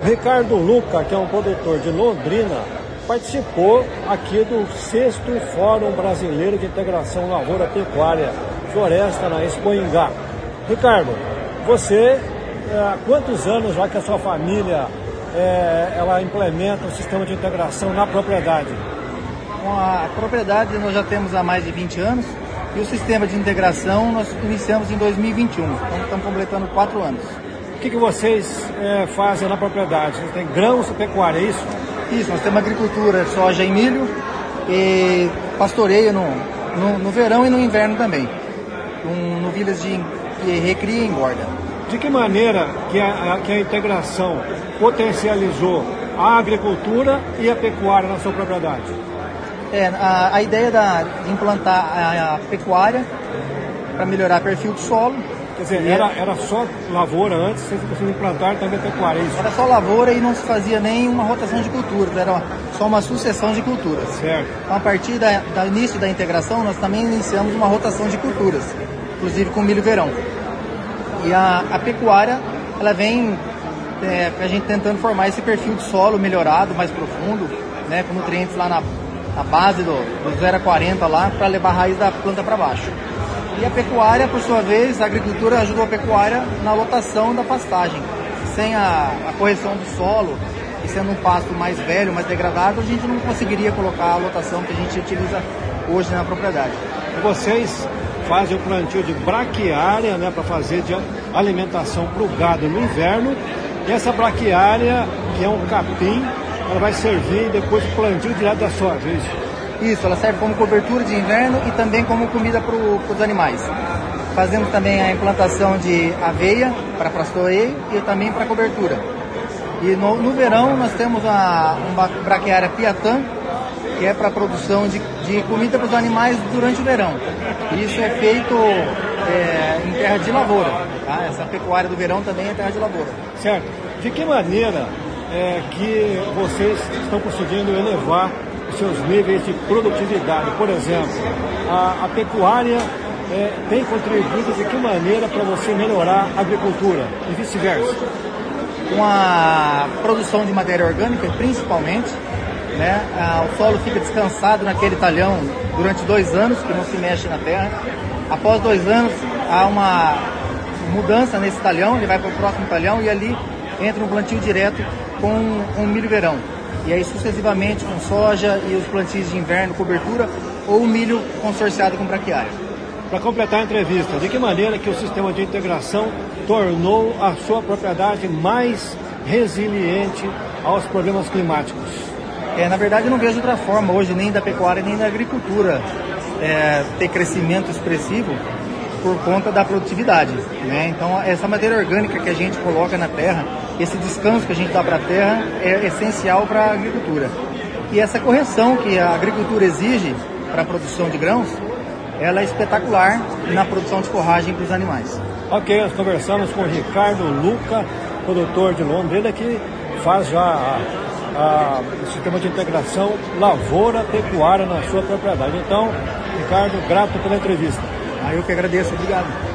Ricardo Luca, que é um produtor de Londrina, participou aqui do 6º Fórum Brasileiro de Integração Lavoura-Pecuária Floresta, na Expoingá. Ricardo, você, há quantos anos já que a sua família ela implementa o sistema de integração na propriedade? Com a propriedade nós já temos há mais de 20 anos e o sistema de integração nós iniciamos em 2021, então estamos completando 4 anos. O que vocês fazem na propriedade? Vocês têm grãos e pecuária, é isso? Isso, nós temos agricultura, soja e milho e pastoreio no verão e no inverno também. Novilhas que recria e engorda. De que maneira que a integração potencializou a agricultura e a pecuária na sua propriedade? A ideia de implantar a pecuária para melhorar o perfil do solo. Quer dizer, era só lavoura antes, vocês conseguiram implantar também pecuária, é isso? Era só lavoura e não se fazia nenhuma rotação de culturas, era só uma sucessão de culturas. Certo. Então, a partir do início da integração, nós também iniciamos uma rotação de culturas, inclusive com milho verão. E a pecuária, ela vem a gente tentando formar esse perfil de solo melhorado, mais profundo, né, com nutrientes lá na base do 0 a 40 lá, para levar a raiz da planta para baixo. E a pecuária, por sua vez, a agricultura ajudou a pecuária na lotação da pastagem. Sem a correção do solo, e sendo um pasto mais velho, mais degradado, a gente não conseguiria colocar a lotação que a gente utiliza hoje na propriedade. Vocês fazem o plantio de braquiária, né, para fazer de alimentação para o gado no inverno. E essa braquiária, que é um capim, ela vai servir depois do plantio direto da soja, é isso? Isso, ela serve como cobertura de inverno e também como comida para os animais. Fazemos também a implantação de aveia para pastoreio e também para cobertura. E no verão nós temos uma braquiária piatã, que é para a produção de comida para os animais durante o verão. Isso é feito em terra de lavoura. Tá? Essa pecuária do verão também é terra de lavoura. Certo. De que maneira que vocês estão conseguindo elevar os seus níveis de produtividade? Por exemplo, a pecuária tem contribuído de que maneira para você melhorar a agricultura e vice-versa? Com a produção de matéria orgânica, principalmente, né, o solo fica descansado naquele talhão durante 2 anos, que não se mexe na terra. Após 2 anos, há uma mudança nesse talhão, ele vai para o próximo talhão e ali entra um plantio direto com milho verão. E aí sucessivamente com soja e os plantios de inverno, cobertura, ou milho consorciado com braquiária. Para completar a entrevista, de que maneira que o sistema de integração tornou a sua propriedade mais resiliente aos problemas climáticos? Na verdade, eu não vejo outra forma hoje, nem da pecuária, nem da agricultura, ter crescimento expressivo por conta da produtividade, né? Então, essa matéria orgânica que a gente coloca na terra, esse descanso que a gente dá para a terra é essencial para a agricultura. E essa correção que a agricultura exige para a produção de grãos, ela é espetacular na produção de forragem para os animais. Ok, nós conversamos com o Ricardo Luca, produtor de Londrina, que faz já o sistema de integração lavoura-pecuária na sua propriedade. Então, Ricardo, grato pela entrevista. Eu que agradeço, obrigado.